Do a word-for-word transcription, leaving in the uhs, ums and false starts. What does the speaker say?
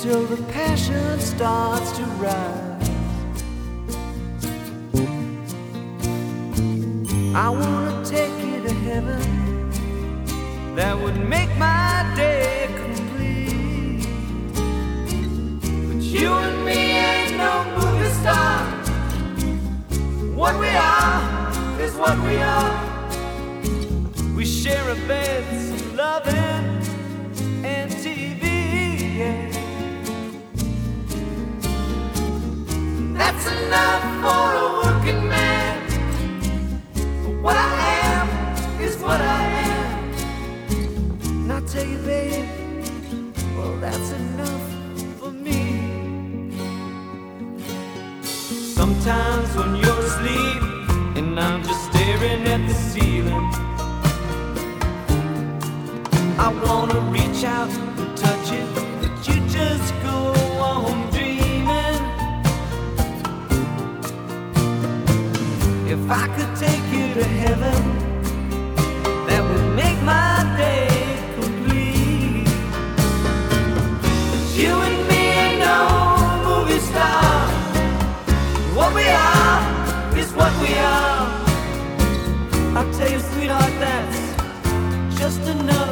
till the passion starts to rise. I wanna take you to heaven, that would make my day complete. But you and me ain't no movie star. What we are is what we are. We share a bed, some loving and T V, yeah. That's enough for a working man. But what I am is what I am. And I tell you, babe, well, that's enough for me. Sometimes when you're asleep and I'm just staring at the ceiling, I wanna reach out and touch it, but you just go on dreaming. If I could take you to heaven, that would make my day complete. But you and me ain't no movie star. What we are is what we are. I'll tell you, sweetheart, that's just enough.